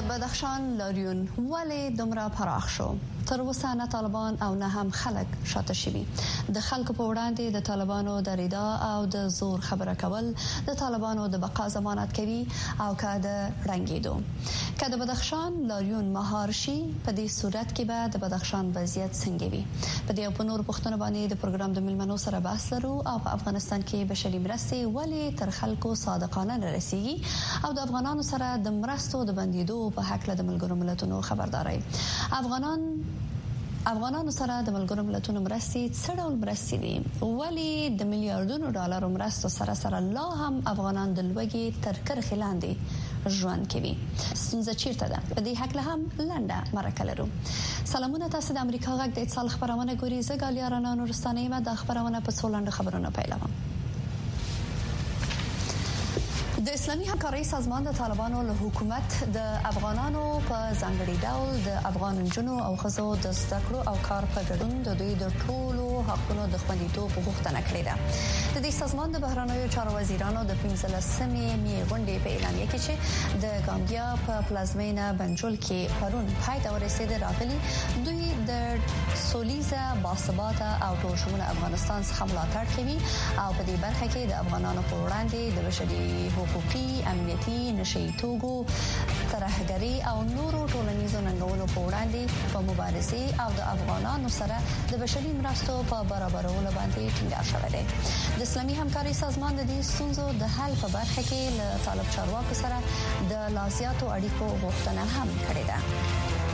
بدخشان لاریون ولې دومره پراخ شو؟ تر اوسه نه طالبان او نه هم خلک شاته شوي. د خلکو په وړاندې د طالبانو د ریدا او د زور خبره کول د طالبانو د بقا ضمانت کوي او که د رنګېدو. که د بدخشان لاریون مهار شي په دې صورت کې به د بدخشان وضعیت څنګه وي؟ په دې او په نور پوښتنو باندې د پروګرام د ملمنو سره بحث لرو او په افغانستان کې بشري مرستې ولې تر خلکو صادقانه نه رسیږي او د افغانانو سره د مرستو د بندیدو په حق له ملګرو ملتونو خبرداري. افغانانو سره د ملګرو ملتونو مرستې څه ډول مرستې دي؟ ولې د میلیارډونو ډالرو مرستو سره لا هم افغانان د لوږې تر کرښې لاندې ژوند کوي؟ ستونزه چیرته ده؟ په دې حق له هم لنډه مرکه لرو. سلامونه، تاسو د امریکا غږ د اتصال خبرونه ګورئ. زه ګالیا رڼا نورستاني ما د خبرونه په څو لنډو خبرونو پیلوم. د اسلامي همکارۍ سازمان د طالبانو له حکومت د افغانانو په ځانګړي ډول د افغان جنونو او ښځو د زده کړو او کار په ګډون د دوی د ټولو حقونو د خوندیتوب غوښتنه کړې ده. د دې سازمان د بهرنیو چارو وزیرانو د 15مې غونډې په اعلامیه کې چې د ګامبیا په پلازمینه بنجول کې پرون پای ته ورسېده راغلي، دوی د سولیزه باثباته او ټولشموله افغانستان څخه ملاتړ کوي او په دې برخه کې د افغانانو په وړاندې د بشري حقوقي، امنیتي، نشئی توګو، ترهګري او نورو ټولنیزو ننګونو په وړاندې په مبارزه او د افغانانو سره د بشري مرستو په برابرولو باندې ټینګار شوی دی. د اسلامي همکارۍ سازمان د دې ستونزو د حل په برخه کې له طالب چارواکو سره د لاسیاتو اړیکو غوښتنه هم کړې ده.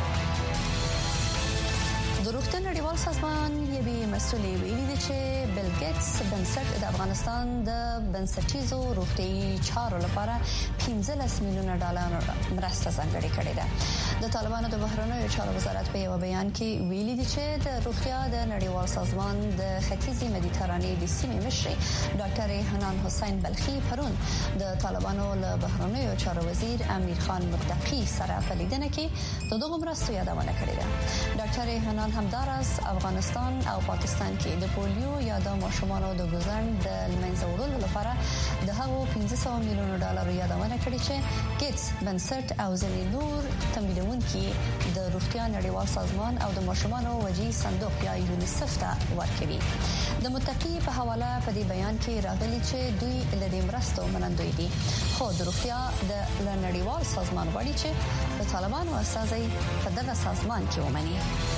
د روغتیا نړیوال سازمان یوې مسولې ویلي دي چې بیل ګیټس بنسټ د افغانستان د بنسټیزو روغتیايي چارو لپاره 15 میلیونه ډالر مرسته ځانګړې کړې ده. د طالبانو د بهرنیو چارو وزارت په یو بیان کې ویلي دي چې د روغتیا د نړیوال سازمان د ختیځي مدیترانې د سیمې مشر ډاکټر حنان حسین بلخي پرون د طالبانو له بهرنیو چارو وزیر امیر خان متقی سره په لیدنه کې د دغه مرستو یادونه کړې ده. ډاکټر حنان همدارس افغانستان او پاکستان کې د پولیو یا د ماشومانو د ګزند د لمنځه وړلو لپاره د هغو 1500 میلیونو ډالر یادونه کړې چې ګیټس بنسټ او ځینې نور تمویلونکي د روغتیا نړیوال سازمان او د ماشومانو وجهي صندوق یا یونیسف ته ورکوي. د متقی په حواله په دې بیان کې راغلي چې دوی له دې مرستو منندوی دي، خو د روغتیا د نړیوال سازمان غواړي چې د طالبانو استازي په دغه سازمان کې ومني.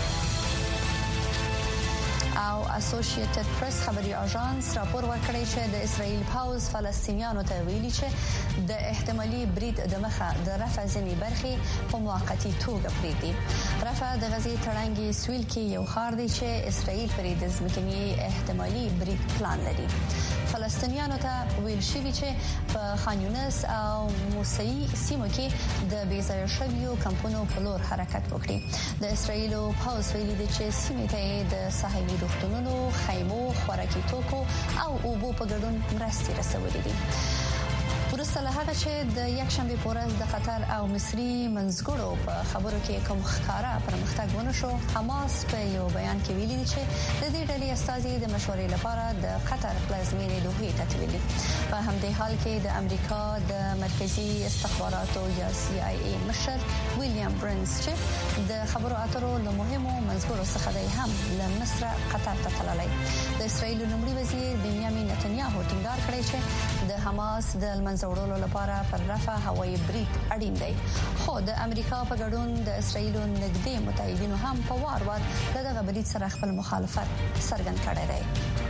او اسوسییټډ پریس خبري اژانس راپور ورکړی چې د اسرائیل پاوز فلسطینیانو ته ویلي چې د احتمالي برید د مخه د رفح ځینې برخې په موقتی توګه پریږدي. رفح د غزې تړانګي سویل کې یو ښار دی چې اسرائیل پرې د ځمکني احتمالي برید پلان لري. فلسطینیانو ته ویل شوی چې په خان یونس او موسعی سیمو کې د بیځایه شویو کمپونو په لور حرکت وکړي. د اسرائیل پاوز ویلي دی چې سیمې ته د صحوي روغتونونو، خیمو، خوراکي توکو او اوبو په ګډون مرستې رسولې دي. ورسته له هغه چې د یکشنبه په ورځ د قطر او مصري منځګړو په خبرو کې کوم ښکارا پرمختګ ونه شو، حماس په یو بیان کې ویلي چې د دې ډلې استازي د مشورې لپاره د قطر پلازمینې دوحې ته تللي. په همدې حال کې د امریکا د مرکزی استخباراتو یا CIA مشر ویلیام برنز چې د خبرو اترو له مهمو منځګړو څخه دی هم له مصر قطر ته تللی. د اسرائیل لومړي وزیر بنیامین نتنیاهو ټینګار کړی چې د حماس د منځوړلو لپاره پر رفح هوایي برید اړین دی، خو د امریکا په ګډون د اسرائیل نږدې متحدینو هم په وار وار دغه برید سره خپل مخالفت څرګند کړی دی.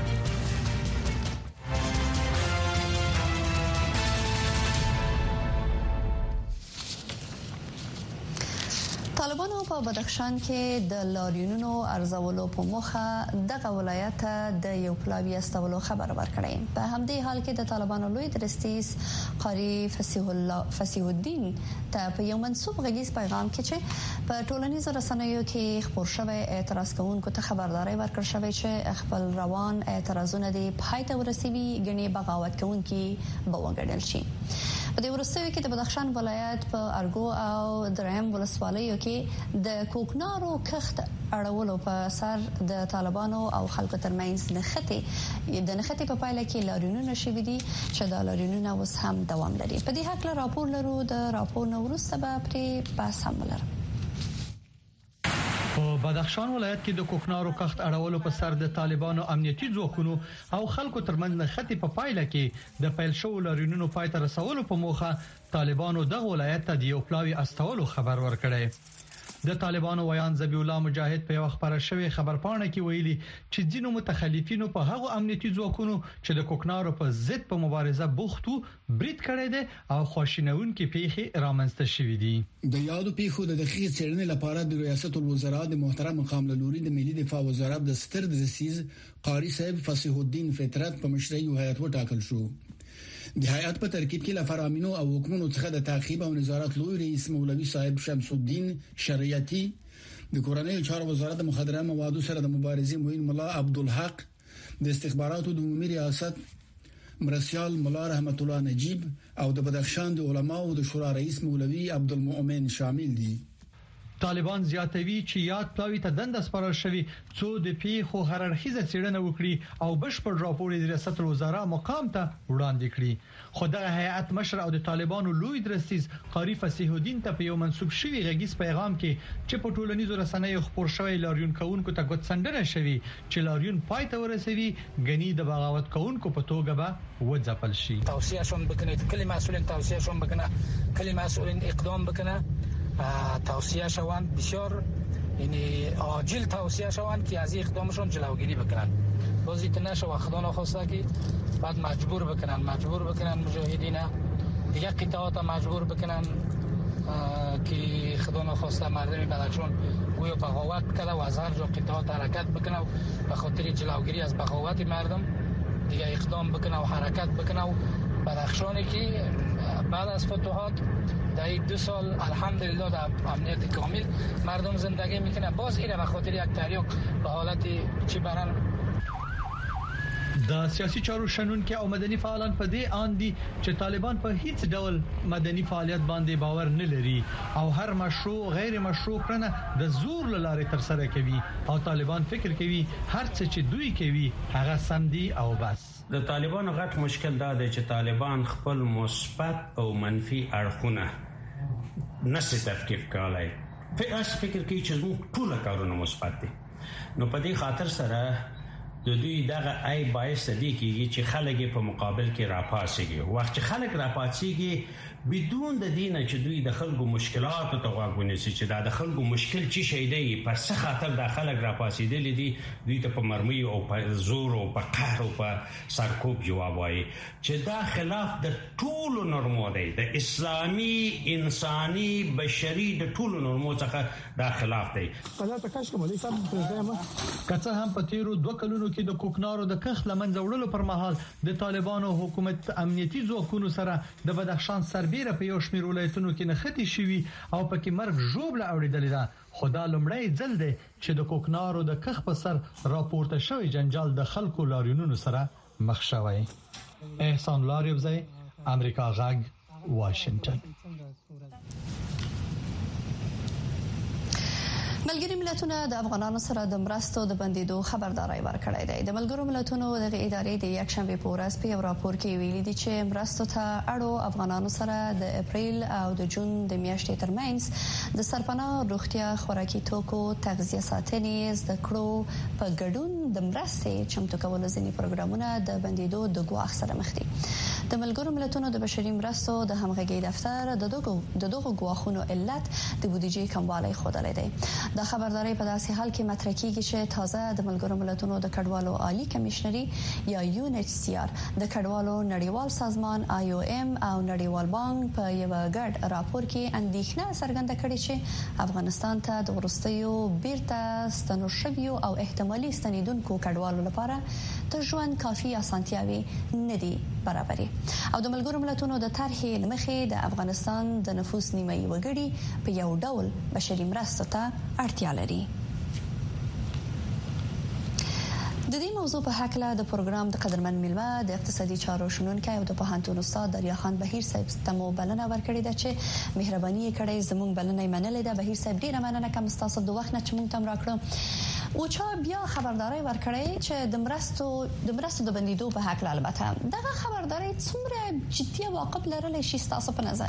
طالبانو په بدخشان کې د لاریونونو ارزولو په موخه دغه ولایت د یو پلاوی استولو خبر ورکړی. په همدې حال کې د طالبانو لوی درستیز قاری فصیح الدین ته په یو منسوب غږیز پیغام کې چې په ټولنیزو رسنیو کې خبر شوی اعتراض کوونکو ته خبرداري ورکړ شوی چې خپل روان اعتراضونه د پای ته ورسېږي غني بغاوت کوونکي به وګڼل شي. په دې وروستیو کې د بدخشان ولایت په ارګو او درهم ولسوالیو کې د کوکنارو کښت اړولو په اثر د طالبانو او خلکو ترمنځ نښتې په پایله کې لاریونونه شوي دي چې دا لاریونونه اوس هم دوام لري. په دې هکله راپور لرو، د راپور نه وروسته به پرې بحث هم ولرو. په بدخشان ولایت کې د کوکنارو کښت اړولو په سر د طالبانو امنیتي ځواکونو او خلکو ترمنځ نښتې په پایله کې د پیل شوو لاریونونو پای ته رسولو په موخه طالبانو دغه ولایت ته د یو پلاوی استولو خبر ورکړی. د طالبانو ویان ذبیح الله مجاهد په یو خبره شوی خبرپاڼه کې ویلي چې ځینو متخلفینو په هغه امنیتي ځواکونو چې د کوکنارو په ضد په مبارزه بوختو برید کړی دی او خواشینونکې پیښې رامنځته شوې دي. د یادو پیښو د دقیق څېړنې لپاره د ریاست الوزرا د محترم مقام لوري د ملي دفاع وزارت د ستر دسیز قاری صاحب فصیح الدین فطرت په مشرۍ هیئت وټاکل شو. د هیئت په ترکیب کې لفرامینو او حکومتونو څخه د تعقیب او نظارت لوی رئیس مولوی صاحب شمس الدین شریعتی، د کورنۍ چارو وزارت د مخدره موادو سره د مبارزې معین مولا عبدالحق، د استخباراتو د عمومي ریاست مرسیال مولا رحمت الله نجیب او د بدخشان د علماو د شورا رئیس مولوی عبدالمؤمن شامل دي. طالبان زیاتوي چې یاد پلاوی ته دنده سپارل شوی څو د پیښو هررخیزه څېړنه وکړي او بشپړ راپور د ریاست الوزرا مقام ته وړاندې کړي. خو دغه هیئت مشر او د طالبانو لوی درستیز قاری فصیح الدین ته په یو منسوب شوی غږیز پیغام کې چې په ټولنیزو رسنیو خبر شوی لاریون کوونکو ته ګوتڅنډنه شوی چې لاریون پای ته ورسوي غنی د بغاوت کوونکو په توګه به وځپل شي. توصیهشون بکنید، کلی مسئولین توصیهشون بکنه، کلی مسئولین اقدام بکنه، توصیه شوند بسیار یعنی عاجل توصیه شوند که از این اقدامشون جلوگیری بکنن. بازی نشه و خدا نخواسته که بعد مجبور بکنن مجاهدین دیگه قطعات مجبور بکنن که خدا نخواسته مردم بدخشان گویا بغاوت کرده و از هر جا قطعات حرکت بکنه و به خاطر جلوگیری از بغاوت مردم دیگه اقدام بکنه و حرکت بکنه و بدخشانی که بعد از فتوحات در 2 سال الحمدلله در امنیت کامل مردم زندگی میکنه. باز اینه به خاطر یک تریاک به حالت چی برن. د سیاسي چارو شنونکو او مدني فعالان په دې اندي چې طالبان په هیڅ ډول مدني فعالیت باندې باور نه لري او هر مشروع غیر مشروع کړنه د زور لاره تر سره کوي او طالبان فکر کوي هر څه چې دوی کوي هغه سم دي او بس. د طالبانو غټ مشکل دا دی چې طالبان خپل مثبت او منفي اړخونه نشي تفکیک کولای. فکر کوي چې موږ ټول کارونه مثبت دي. نو په دې خاطر سره د دوی دغه ای باعث دی چې خلک په مقابل کې راپاسيږي. وخت چې خلک راپاسيږي بدون د دینه چې دوی د خلکو مشکلات ته غوږ ونیسي چې دا د خلکو مشکل چی شي دی په څه خاطر د خلک راپاسېدل دي دوی ته په مرمۍ او په زور او په قهر او په سرکوب جواب وایي چې دا خلاف د ټولو نورمو دی، د اسلامي انساني بشري د ټولو نورمو څخه دا خلاف دی. کڅه هم په تیرو 2 کلونو کې د کوکنارو د کښت لمنځه وړلو پر مهال د طالبانو حکومت امنیتي ځواکونو سره د بدخشان سربېره په یو شمېر ولایتونو کې نښتې شوي او پکې مرګ ژوبله اوریدلې ده. خو دا لومړی ځل دی چې د کوکنارو د کښت په سر راپورته شوی جنجال د خلکو لاریونونو سره مخ شوی. احسان الله ریاضی، امریکا غږ، واشنگټن. ملګری ملتونه د افغانانو سره د مرستو د بندیدو خبرداري ورکړې ده. د ملګرو ملتونو د ادارې د یکشنبه په ورځ په یو راپور کې ویلي دي چې مرستو ته اړو افغانانو سره د اپریل او د جون د میاشتې ترمنځ د سرپناه روغتیا، خوراکي توکو، تغذیه ساتنې، زده کړو په ګډون د مرستې چمتو کولو ځینې پروګرامونه د بندیدو د ګواښ سره مخ دي. د ملګرو ملتونو د بشري مرستو د همغږي دفتر د دغو ګواښونو علت د بودیجې کموالی ښودلی دی. دا خبرداري په داسې حال کې مطرح کیږي چې تازه د ملګرو ملتونو د کډوالو عالی کمشنري یا UNHCR د کډوالو نړیوال سازمان IOM او نړیوال بانک په یو ګډ راپور کې اندېښنه څرګنده کړې چې افغانستان ته د وروستیو بیرته ستنو شویو او احتمالي ستنیدونکو کډوالو لپاره د ژوند کافي اسانتیاوي نه دي برابرې او د ملګرو ملتونو د طرحې لمخې د افغانستان د نفوس نیمایي وګړي په یو ډول بشري مرستو ته اړتیا لري. د دې موضوع په حق له د پروګرام د قدرمن میلمه د اقتصادي چارو شنونکي او د پوهنتون استاد دریا خان بهیر صاحب تمو بلنه ورکړې ده چې مهرباني کړې زموږ بلنه منلې ده. بهیر صاحب ډیره مننه کوم تاسو د وخت نه چې موږ تم راکړو. او چا بیا خبرداري ورکړې چې د مرستو د بندیدو په حق له البته دغه خبرداري څومره جدي واقع لرلې شي تاسو په نظر؟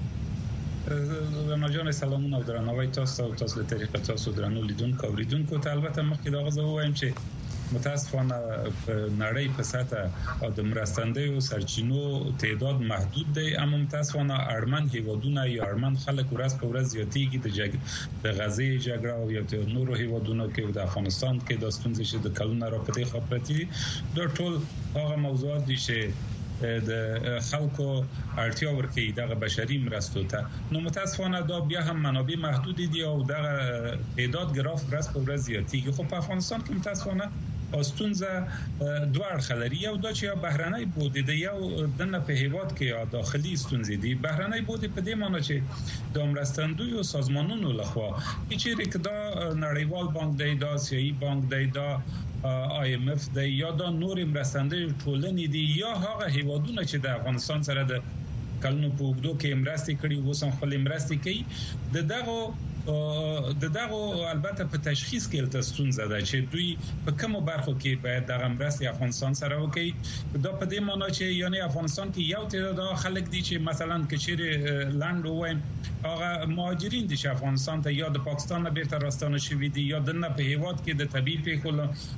رڼا جان سلامونه او درناوی تاسو او تاسو له طریقه تاسو درنو لیدونکو او اوریدونکو ته البته مخکې دا غوښتم وایم چې متاسفانه په نړۍ په سطح او د مرستندویو سرچینو تعداد محدود دی، اما متاسفانه اړمن هیوادونه یا اړمن خلک ورځ په ورځ زیاتېږي. د غزې جګړه او یا د نورو هیوادونو کې د افغانستان کې د ستونزې چې د کلونو را پدې خبرتي دا ټول هغه موضوعات دي چې د خلکو اړتیا ورکړي دغه بشري مرستو ته. نو متاسفانه دا بیا هم منابع محدود دي او دغه تعداد ګراف ورځ په ورځ زیاتېږي. خو په افغانستان کې متاسفانه استونزه دوه اړخ لري. یو دا چې بهرنۍ بود دی، یو دنه په هیواد کې یا داخلي ستونزې دي. بهرنۍ بود په دې معنی چې د مرستندویو سازمانونو لخوا چې دا نړیوال بانک دی، دا آسیایي بانک دی، دا IMF دی، یا دا نور مرستندوی ټولنې دي، یا هغه هیوادونه چې د افغانستان سره د کلونو په اوږدو کې مرستې کړي اوس هم خپل مرستې کوي. دغه البته په تشخیص کې ستونزه ده چې دوی په کومو برخو کې باید دغه مرستې افغانستان سره وکړي. دا په دې معنی چې یعنی افغانستان کې یو تعداد خلک دي چې مثلا کچېره لاند وایم هغه مهاجرین دي چې افغانستان ته یا د پاکستان نه بیرته راستانه شوي دي یا د نه په هیواد کې د طبيعي پیښو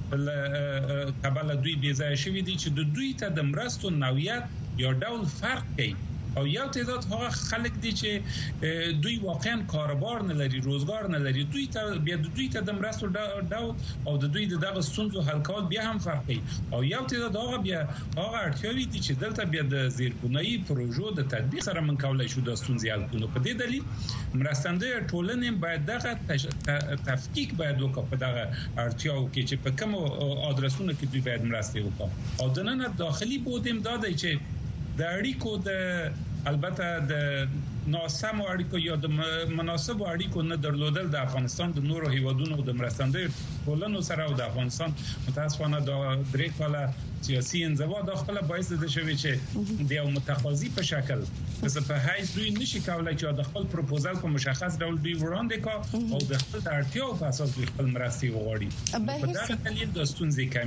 کبل دوی بې ځای شوي دي چې دوی ته د مرستو نوعیت یا ډول فرق کوي. او یو تعداد هغه خلک دي چې دوی واقعا کاروبار نه لري، روزګار نه لري، دوی ته د مرستو ډول او د دوی دغه ستونزو حل کول بیا هم فرق کوي. او یو تعداد هغه اړتیاوي دي چې دلته بیا د زیربنایي پروژو د تطبیق سره من کولای شو د ستونزې حل کړو. په دې دلیل مرستندوی ټولنې باید دغه تفکیک باید وکړي په دغه اړتیاو کې چې په کوم ادرسونو کې دوی باید مرسته وکړي. او د نن داخلي بودیم دا دی چې د اړیکو البته د ناسمو اړیکو یا د مناسبو اړیکو نه درلودل د افغانستان د نورو هیوادونو د مرستندوی ټولنو سره او د افغانستان متاسفانه د درې کاله سیاسي انزوا د خپل باعث ده شوی چې د یو متقاضي په شکل په هیڅ دوی نشي کولای چې د خپل پروپوزل په مشخص ډول دوی وړاندې کا او د خپل اړتیاو په اساس خپل مرستې وغواړي. په دغه دلیل د ستونزې کم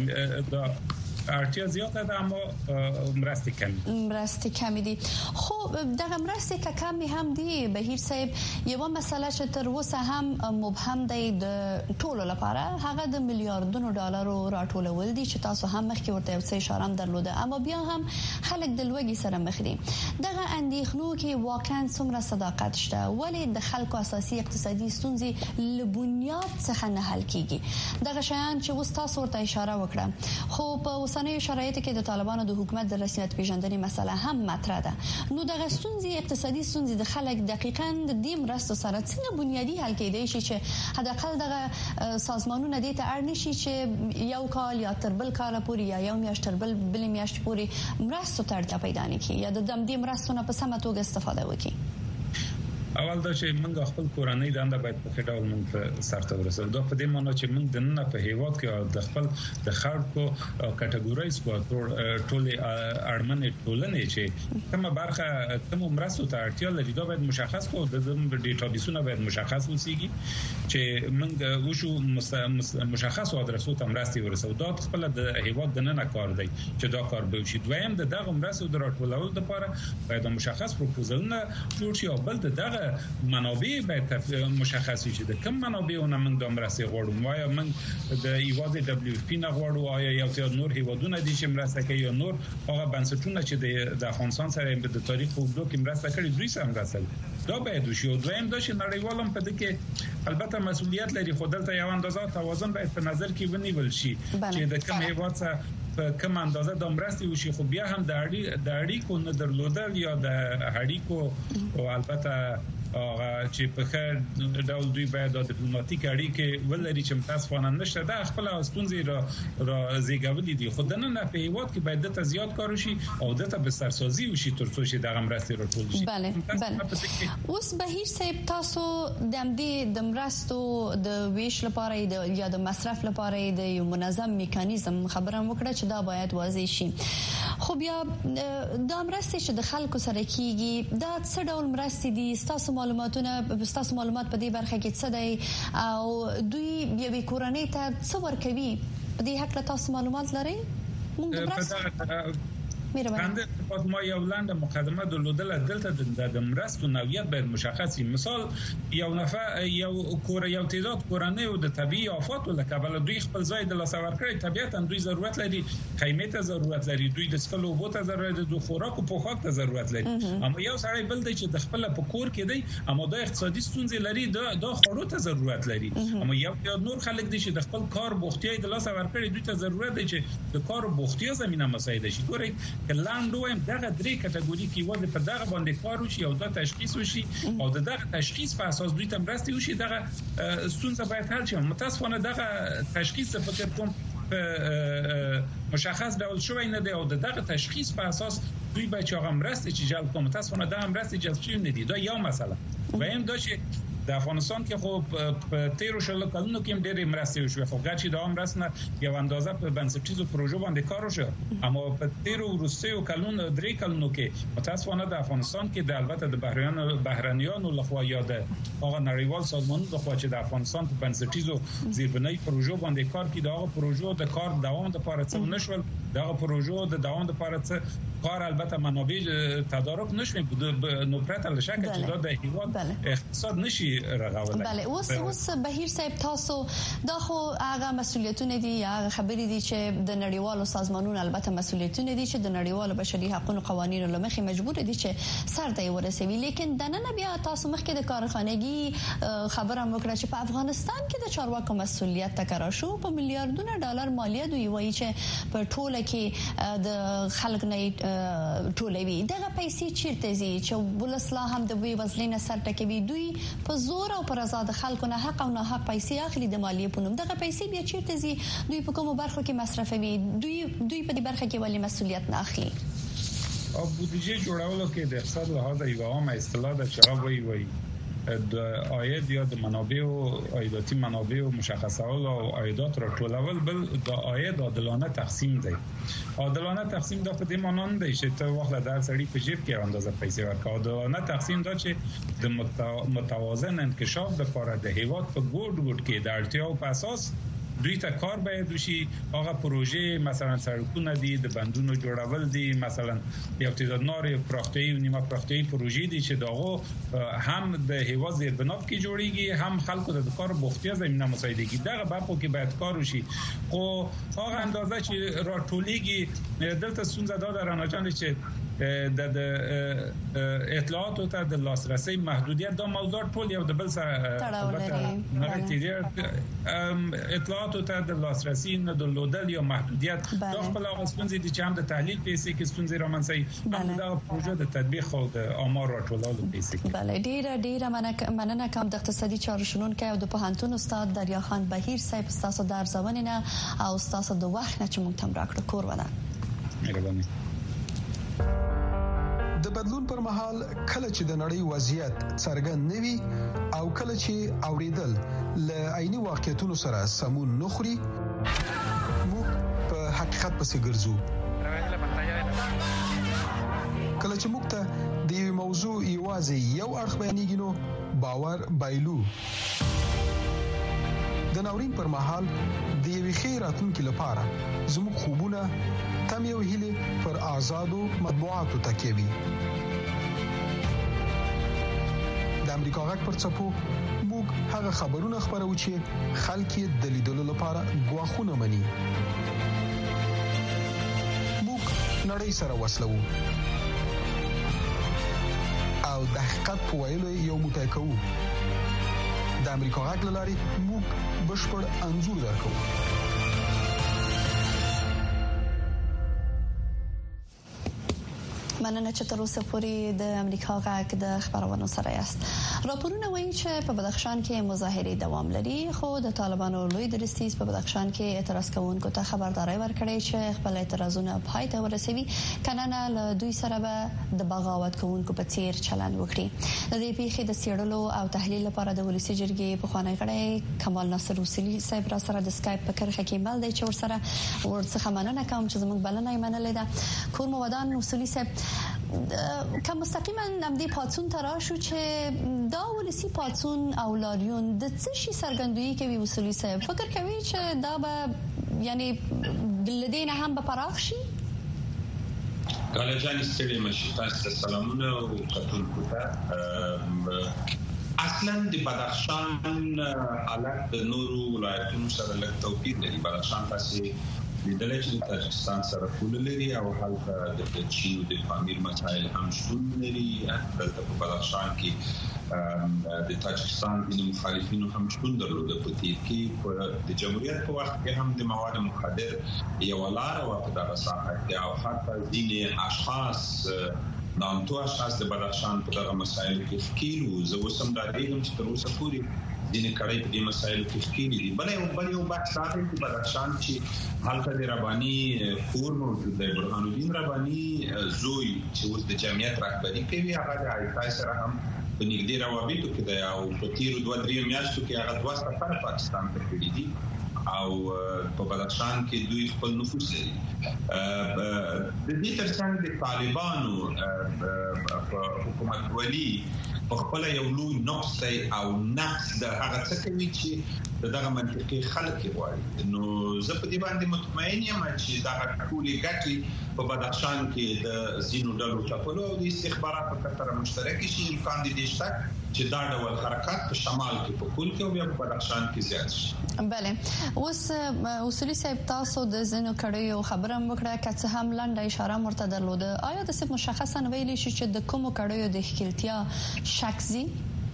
اړتیا زیاته ده اما مرستې کم دي. خو دغه مرستې کم هم دي. بهیر صاحب یو مسله چې تر اوسه هم مبهم دی د ټولو لپاره هغه د میلیارډونو ډالرو راټولول دي چې تاسو هم مخکې ورته یو څه اشاره درلوده، اما بیا هم خلک د لوږې سره مخ دي. دغه اندېښنو کې واقعا څومره صداقت شته؟ ولې د خلکو اساسي اقتصادي ستونزې له بنیاد څخه نه حل کیږي؟ دغه شیان چې اوس تاسو ورته اشاره وکړه، خو په اوسنیو شرایطو کې د طالبانو د حکومت د رسمیت پیژندنې مسله هم مطرح ده. نو دغه ستونزې اقتصادي ستونزې د خلک دقیقاً د دې مرستو سره څنګه بنیادی حل کېدای شي چې حداقل دغه سازمانونه دې ته اړ نشي چې یو کال یا تر بل کال پورې یا یو میاشت تر بل میاشت پورې مرستو ته اړتیا پیدا نه کړي یا د دې مرستو نه په سمه توګه استفاده وکړي؟ اول دا چې موږ خپل کورنۍ دنده باید په ډول موږ سرته ورسوو. دا په دې معنی چې موږ د نن په هیواد کې د خپل د خلکو کټګورایز کو ټول اړمنې ټولنې چې کومه برخه کوم مرستو ته اړتیا لري دا باید مشخص کو، د ډیټابیسونه باید مشخص وسیږي چې موږ وشو مشخص ادرسو ته مرستې ورسوو. دا خپل د هیواد د نن کار دی چې دا کار به وشي. دویم د دغه مرستو د راټولولو لپاره باید مشخص پروپوزلونه جوړ شي او بل دغه منابع باید مشخص شي. د کوم منابعونه موږ د مرستې غواړو، وایا موږ د ایواز WFP نه غواړو، آیا یو څو نور هیوادونه دي چې مرسته کوي یا نور هغه بنسټونه چې د افغانستان سره د تاریخ په اوږدو کې مرسته کړي دوی سره مرسته دا باید وشي. او دویم دا چې نړیوالم په دې کې البته مسؤلیت لري، خو دلته یو اندازه توازن باید په نظر کې ونیول شي چې د کوم هیواد سره په کوم اندازه د مرستې وشي خو بیا هم د اړیکو نه درلودل یا د اړیکو او البته چې په خیر ډول دوی باید د ډیپلوماټیک اړیکې ولري چې متاسفانه نشته دا خپل ستونزې را زیږولې دي خو د نن په هیواد کې باید د زیات کار وشي او د بسترسازي وشي ترڅو چې د مرستې راټول شي. بله اوس بهیر صاحب تاسو د دې د مرستو د ویش لپاره یا د مصرف لپاره د یو منظم میکانیزم خبره وکړه چې دا باید واضح شي. خو بیا د مرستې چې د خلکو سره کیږي دا څه ډول مرستې دي تاسو معلومات په دې برخه کې څه دی او دوی یوې کورنۍ ته څه ورکوي په دې حق له تاسو معلومات لرئ؟ موږ د مرستې ما یو لاندې مقدمه درلودل دلته د مرستو نوعیت باید مشخص وي. مثال یو تعداد کورنۍ او د طبيعي آفات له کبله دوی خپل ځای د لاس ورکړي طبيعتا دوی ضرورت لري خیمه ته ضرورت لري دوی د څښلو اوبو ته ضرورت لري د خوراک او پوښاک ته ضرورت لري اما یو سړی بل دی چې د خپل په کور کې دی اما د اقتصادي ستونزې لري د خورو ته ضرورت لري اما یو نور خلک دي چې د خپل کار بوختیای د لاس ورکړي دوی ته ضرورت دی چې د کار بوختیا زمينه مساعده شي. ګورئ کلاندو هم دغه درې کټګوري کې وځي په دغه باندې کار وشي او د تشخیص وشي او دغه تشخیص په اساس دوی ته مرستې وشي دغه ستونزه باید حل شي. متاسفانه دغه تشخیص په فکر کوم مشخص ډول شوی نه دی او دغه تشخیص په اساس دوی به چې هغه مرستې چې جلب کوم متاسفانه دغه مرستې جلب شوی نه دي. دا یو مسله وایم دا چې د افغانستان کې خو په 13 کلونو کې ډېرې مرستې وشوي خو ګرچې دا مرستې یو اندازه په بنسټیزو پروژو باندې کار وشو اما په 13 وروستیو کلونو 3 کلونو کې متاسفانه د افغانستان کې د البته د بهرنیانو لخوا یا د هغه نړیوال سازمانونو لخوا چې د افغانستان په بنسټیزو زیربنای پروژو باندې کار کوي دا پروژو د کار دوام لپاره څه نشول دا پروژو د دوام لپاره څه کار البته منابع تدارک نشوي نو پرته له شک چې دا د هیواد اقتصاد نشي رغولای. بله اوس بهیر صاحب تاسو دا خو هغه مسؤلیتونه دي هغه خبرې دي چې د نړیوالو سازمانونو البته مسؤلیتونه دي چې د نړیوالو بشري حقوقو قوانینو لمخې مجبور دي چې سر ته ورسوي لیکن د نن بیا تاسو مخکې د کارخانګي خبره وکړه چې په افغانستان کې د چارواکو مسؤلیت تکرار شو په میلیارډونو ډالر مالیه دوی وایي چې په ټوله کې د خلک نه ټولوي دغه پیسې چیرته ځي چې ولسلا هم د وی وزلینه سر ټکوي دوی په زور او پر آزاد خلکو نه حق او نه حق پیسې اخلي د مالیه په نوم دغه پیسې بیا چیرته ځي دوی په کومو برخو کې مصرفوي دوی په دې برخه کې ولی مسؤلیت نه اخلي. او بودجه جوړولو کې د اقتصاد لحاظ یو عامه اصطلاح ده چې وایي د عاید یا د منابع او عایداتی منابع او مشخصول او عایدات را ټولول بل د عاید عادلانه تقسیم دی. عادلانه تقسیم دا په دې معنی نه دی چې ته واخله د سړي په جیب کې اندازه پیسې ورکړه. عادلانه تقسیم دا چې د متوازن انکشاف لپاره د هیواد په ګوټ کې د اړتیاو په اساس دوی ته کار باید وشي هغه پروژې مثلا سړکونه دي د بندونو جوړول دي مثلا یو تعداد نور پراختیايي او نیمه پراختیايي پروژې دي چې داغه هم د هیواد زیربنا کې جوړیږي هم خلکو د کار بوختیا زمينه مساعده کی دغه برخو کې باید کار وشي خو هغه اندازه چې راټولېږي دلته ستونزه دا درانه چې د اطلاعاتو ته د لاسرسي محدودیت دا موضوع ټول یو د بل سره اطلاعاتو ته د لاسرسي نه درلودل یا محدودیت دا خپل غوښتنې دي چې هم د تحلیل پیسې کې ستونزې رامنځته هم د پروژې د تطبیق او د آمار راټولولو پیسې. بله ډیره مننه کوم د اقتصادي چارو شنونکو او د پوهنتون استاد دریا خان بهیر صاحب تاسو د ارزونه نه او تاسو د وخت نه چې موږ تم راکړو کور ودا. مهرباني. د بدلون پر مهال کله چې د نړۍ وضعیت څرګند نوي او کله چې اوریدل ل عیني واقعیتونو سره سمون نخري موږ په حقیقت پسې ګرځو. کله چې موږ ته د یو موضوع یوازې یو اړخ بیانېږي نو باور بایلو. د ناورین پر مهال د یوې ښې راتلونکې لپاره زموږ خوبونه تم یو هیله پر آزادو مطبوعاتو تکیه وي. د امریکا غږ پر څپو موږ هغه خبرونه خبرو چې خلک یې د لیدلو لپاره غواخونه مني. موږ نړۍ سره وصلو او د حقیقت په ویلو یو موټی کوو. د امریکا غږ لاري موږ بشپړ انځور درکو. مننه چې تر اوسه پورې د امریکا غږ د خبرونو سره یاست. راپورونه وایي چې په بدخشان کې مظاهرې دوام لري، خو د طالبانو لوی درستیز په بدخشان کې اعتراض کوونکو ته خبرداري ورکړې چې خپل اعتراضونه پای ته ورسوي، کنه له دوی سره به د بغاوت کوونکو په څیر چلند وکړي. د دې پیښې د سیړلو او تحلیل لپاره د ولسی جرګې په خوانی غړی کمال ناصر وسلی صاحب را سره د اسکایپ په کرخه کې مل دی چې ورڅخه مننه کوم چې زموږ بلنه یې منلې ده. کور مودان وسلی صاحب کوم مستقیما نمدې پاتون ترا شو چې دا ولسی پاتون او لاریون د څه شي سرګندوی کوي وسلی صاحب؟ فکر کوي چې دا به یعنی دلدین هم به پراخ شي؟ ګالجان ستړي مشي تاسو سلامونه او کتونکو ته. اصلا د بدخشان حالت د نورو ولایتونو سره لږ توپیر لري. بدخشان تاسو لیدل چې د تاجکستان سره پول لري او هلته د چین او د پامیر مسایل هم شتون لري. دلته په بدخشان کې د تاجکستان د مخالفینو هم شتون درلوده. په تیر کې په د جمهوریت په وخت کې هم د مواد مخدر یو لار او په دغه ساحه کې او حتی ځینې اشخاص نامتو اشخاص د بدخشان په دغه مسایلو کې ښکیل وو. زه اوس هم دا ډېرم چې تر اوسه پورې ځینې کړۍ په دې مسایلو کې ښکیل دي. بل یو بحث دا دی چې بدخشان چې هلته د رباني کور موجود دی، برهان الدین رباني زوی چې اوس د جمعیت رهبري کوي، هغه د آیتای سره هم په نږدې روابطو کې دی او په تیرو 2-3 میاشتو کې هغه 2 سفر پاکستان ته کړی دي او په بدخشان کې دوی خپل نفوذ لري. د دې ترڅنګ د طالبانو په حکومت ولي په خپل یو لوی نقص او نقص د هغه څه کوي چې دغه منطقي خلک غواړي. نو زه په دې باندې مطمئن یم چې دغه ټولې ګټې په بدخشان کې د زینو ډلو چپلو او د استخباراتو سره مشترک شي. امکان دي شته چې دا ډول حرکت په شمال کې په کول کې او بیا په بدخشان کې زیات شي. بله، اوس وسلی صاحب تاسو د زینو کړیو خبره وکړه که څه هم لنډه اشاره مرته درلوده. آیا د څه مشخصا ویلی شي چې د کوم کړیو د ښکیلتیا شک زی؟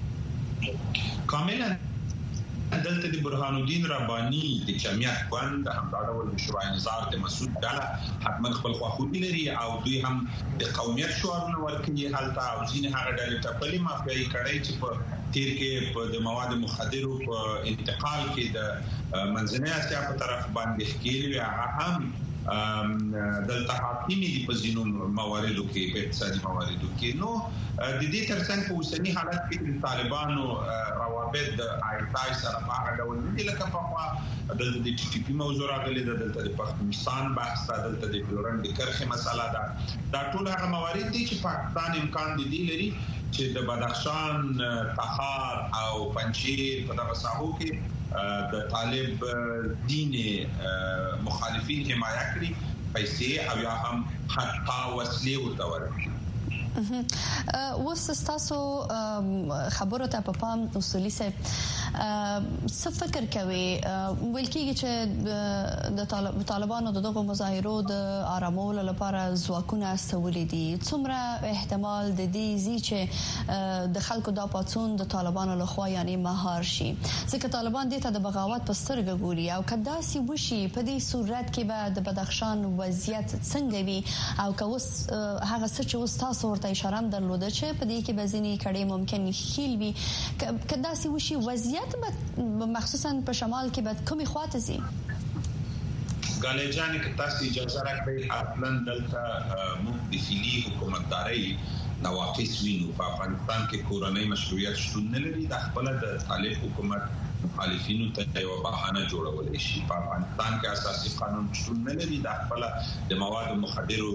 کاملا دلته د برهان الدین رباني د جمعیت باندې همدا ډول شورای نظار د مسعود ډله حتما خپل خواخوږي لري او دوی هم د قومیت شعارونه ورکوي هلته او ځینې هغه ډلې ټاکلي مافیایي کړي چې په تیر کې په د مواد مخدرو په انتقال کې د منځنۍ اسیا په طرف باندې ښکیل وي. هغه هم دلته حاکمي دي په ځینو مواردو کې، په اقتصادي مواردو کې. نو د دې ترڅنګ په اوسني حالت کې د طالبانو روابط د آیتای سره په هغه ډول دي لکه پخوا دلته د ټي ټي پی موضوع راغلي ده، دلته د پښتونستان بحث ده، دلته د ډیورنډ د کرښې مسله ده. دا ټول هغه موارد دي چې پاکستان امکان دي لري چې د بدخشان، تخار او پنجشیر په دغه ساحو کې د طالب دین مخالفین حمایه کړي، پیسې او یا هم حتی وسلې ورته ورکړي. اوس تاسو خبرو ته په پام اصولي صاحب څه فکر کوي؟ ویل کېږي چې د طالبانو دغه مظاهرو د آرامولو لپاره ځواکونه استولي دي. څومره احتمال د دې زی چې د خلکو د پاتون د طالبانو لخوا یعنی مهار شي؟ ځکه طالبان دې ته د بغاوت په سترګه ګوري او کدا سی وشي په دې صورت کې به د بدخشان وضعیت څنګه وي او که اوس هغه څه چې اوس تاسو ورته اشاره هم درلوده چې په دې کې بزنی کړي ممکن خیل وي، کدا سی وشي وضعیت مخصوصا په شمال کې به کومي خواته زی؟ ګالې جان کې تاسو اجازه راکړئ اصلا دلته مدفعي حکومتداري نواقص وینو. په افغانستان کې کورنۍ مشروعیت شتون نه لري. د خپل د طالب حکومت مخالفینو ته یو بهانه جوړولای شي. په افغانستان کې اساسي قانون شتون نه لري. د خپل د مواد مخدرو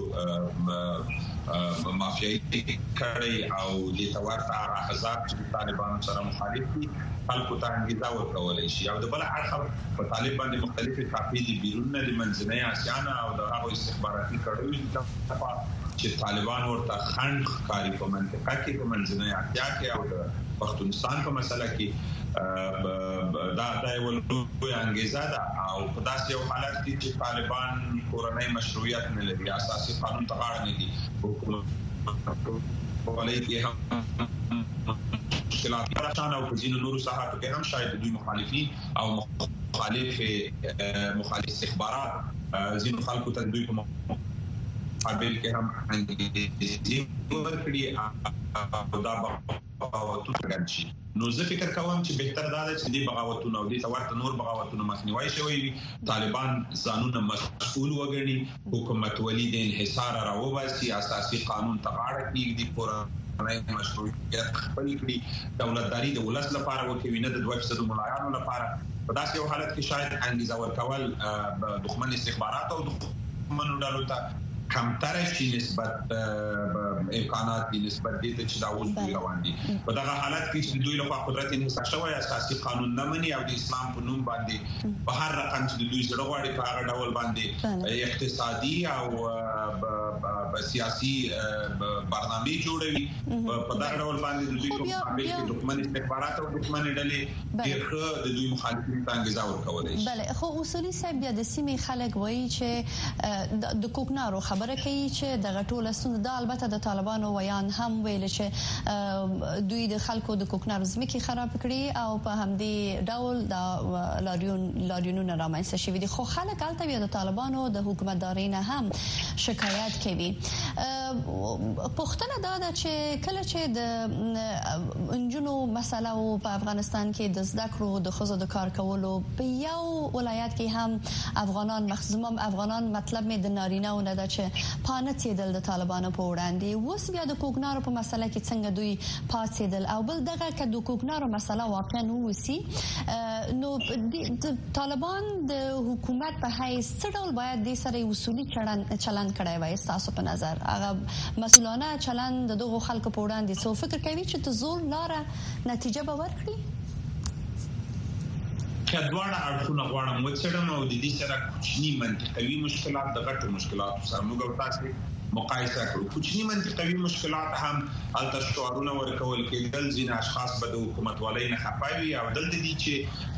مافیایي کړي او د توارث حزب چې طالبانو سره مخالف دي خلکو ته انګیزه ورکولای شي. او د بل اړخ په طالب باندې مختلفې کاپي دي بیرون د منځنۍ اسیا او د هغه استخباراتي کړیو چې طالبان ورته خنډ ښکاري په منطقه کې، په منځنۍ اسیا کې او د پښتونستان په مسله کې دا یو لوی انګیزه ده. او په داسې یو حالت کې چې طالبان کورنۍ مشروعیت نه لري، اساسي قانون ته غاړه نه دي، ولې کې هم مشکلات پرشان او په ځینو نورو ساحاتو کې هم شاید دوی مخالفین او مخالف استخبارات ځینو خلکو ته دوی په مقابل کې هم انګلیسي ورکړي او دا بغاوتونه ګرځي. نو زه فکر کوم چې بهتر دا ده چې دې بغاوتونه او دې څورته نور بغاوتونه مخنیوي شوي. طالبان ځانونه مسؤل وګڼي، حکومت ولي د انحصار راوباسي، اساسي قانون ته غاړه کېږدي، پوره مشروعیت خپل کړي، دولتداري د ولس لپاره وکوي، نه د 2% ملایانو لپاره. په داسې یو حالت کې شاید انګیزه ورکول دښمن استخبارات او دښمن ډلو ته کمتر شي نسبت امکانات دي نسبت دې ته چې دا اوس روان دي. په دغه حالت کې چې دوی لپاره قدرت انحصار شوی، اساسي قانون نه مني او د اسلام په نوم باندې په هر رقم چې دوی سره غواړي په هغه ډول باندې اقتصادي او سیاسي برنامه جوړوي. په دغه ډول باندې دوی کوم دښمن استخبارات او دښمن ډلې دغه د دوی مخالفین ته انګیزه ورکولای شي. بله، خو اصولي صاحب بیا د سیمې خلک وایي چې د کوکنارو خبره کوي چې د غټول ستونزه د البته د طالبانو ویان هم ویل چې دوی د خلکو د کوکنارو ځمکې خراب کړي او په همدې ډول د لاریونونه رامنځته شوي دي. خو خلک البته بیا د طالبانو د حکومتدارۍ نه هم شکایت کوي. پوښتنه دا ده چې کله چې د انجونو مسله او په افغانستان کې د زده کړو د ښځو د کار کولو په یو ولایت کې هم افغانان مخزوم افغانان مطلب مې د نارینه و نه ده چې پانڅېدل د طالبانو په وړاندې. اوس بیا د کوکنارو په مسله کې څنګه دوی پاتېدل او بل دغه که د کوکنارو مسله واقعا ووسی نو د طالبان د حکومت په حیث څه ډول باید د سره اصولي چلند کړای وای تاسو په نظر؟ هغه مسؤلانه چلند د دغو خلکو په وړاندې څو فکر کوي چې د زور لاره نتیجه به ورکړي؟ کډوړه اړخونه غواړم وڅېړم او د دې سره کوچني منطقوي مشکلات د غټو مشکلاتو سره موږ تاسو مقایسه کړو. کوچني منطقوي مشکلات هم البته شعارونه ورکول کېدل، ځینې اشخاص به د حکومت والۍ نه خپاوي او دلته دي چې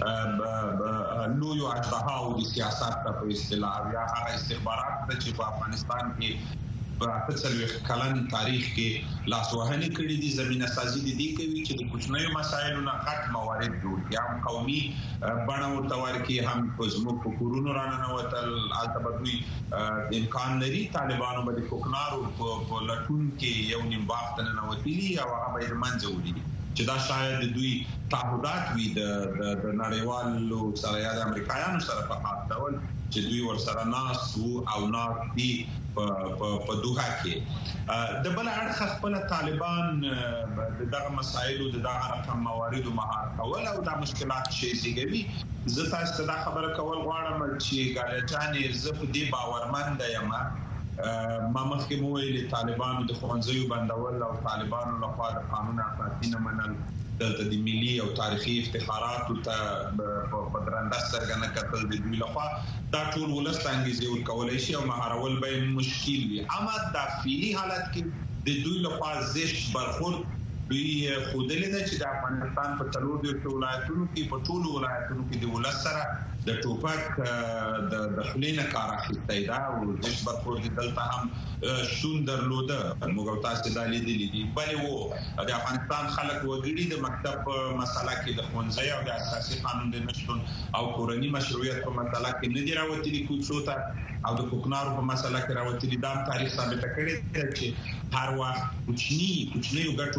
لوی اجدها او د سیاست په اصطلاح یا هغه استخبارات چې په افغانستان کې په 40 کلن تاریخ کې لاسوهنه کړې دي، زمينه سازي دي کوي چې د کوچنیو مسایلو نه غټ موارد جوړ یا قومي بڼه ورته ورکړي. هم زموږ په کورونو رانه وتل البته امکان لري طالبانو باندې کوکنارو په لټون کې یو نیم وخت نه وتلی او هغه به منځوري چې دا شاید دوی تعهدات وي د نړیوالو سره یا د امریکایانو سره په خاص ډول چې دوی ورسره ناس او ناس دي په دوحه کې. د بل اړخ خپل طالبان دغه مسایلو دغه رقم موارد مهار کول او د مشکلات شي زیږوي. زه تاسو ته خبره کول غواړم چې ګالچانې زه په دې باورمند یم ما مخکې مو ویلي طالبانو د ښوونځیو بندول او طالبانو لخوا د قانون اساسي نه منل دلته د ملي او تاریخي افتخاراتو ته په درنده سترګه نه کتل د دوی لخوا دا ټول ولس ته انګیزه ورکولی شي او مهارول به مشکل وي. اما داخلي حالت کې د دوی لخوا زیشت برخورد دوی خودلې ده چې د افغانستان په څلور ولایتونو کې په ټولو ولایتونو کې د ولس سره د ټوپک د خلینه کار اخیستی دا او زیشت برخورد دلته هم شون درلوده. موږ تاسو د لیدلې دي بلې وو د افغانستان خلک وګړي د مکتب مسله کې د ښوونځي او د اساسي قانون د نشټون او کورنۍ مشروعیت په مسله کې نه دی راوتلي کوڅو ته او د کوکنارو په مسله کې راوتلي. دا تاریخ ثابت کړی چې هر وخت کوچنی ګټو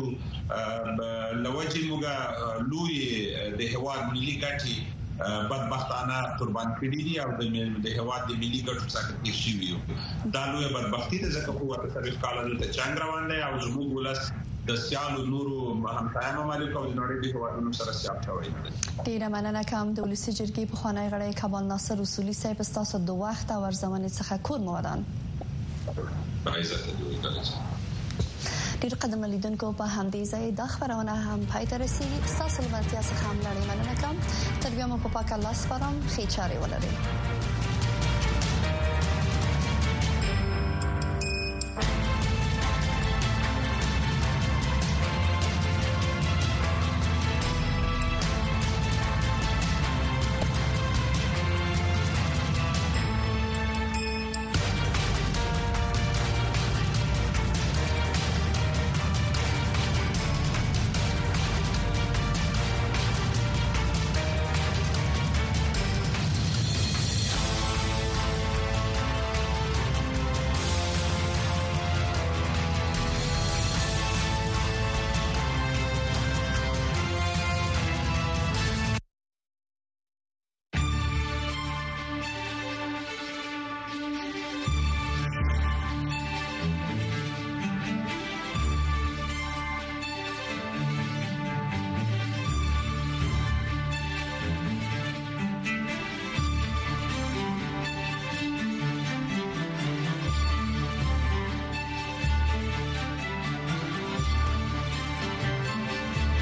لوجه موږ لوی د هواد ملي ګټي بدبختانه قربان کړي دي او د هواد د ملي ګټو څخه تیر شي وي. دا لوی بدبختی ته ځکه قوت سره کال د جنگ روان دی او زموږ ولس د سیالو نورو همتای ممالک او د نړۍ د هوادونو سره سیال شوی دی. ډیره مننه کوم د ولسی جرګې په خوانی غړی کمال ناصر اصولي صاحب تاسو د وخت او ارزمنې څخه کور مودان. عزت دوی درځي. ډیر قدم لیدونکو په همدې ځای د خبرونه هم پای ته رسیدي. تاسو له ملتیا څخه هم لړۍ مننه کوم. تر بیا مو په پاک الله سپارم. خیر چارې ولرئ.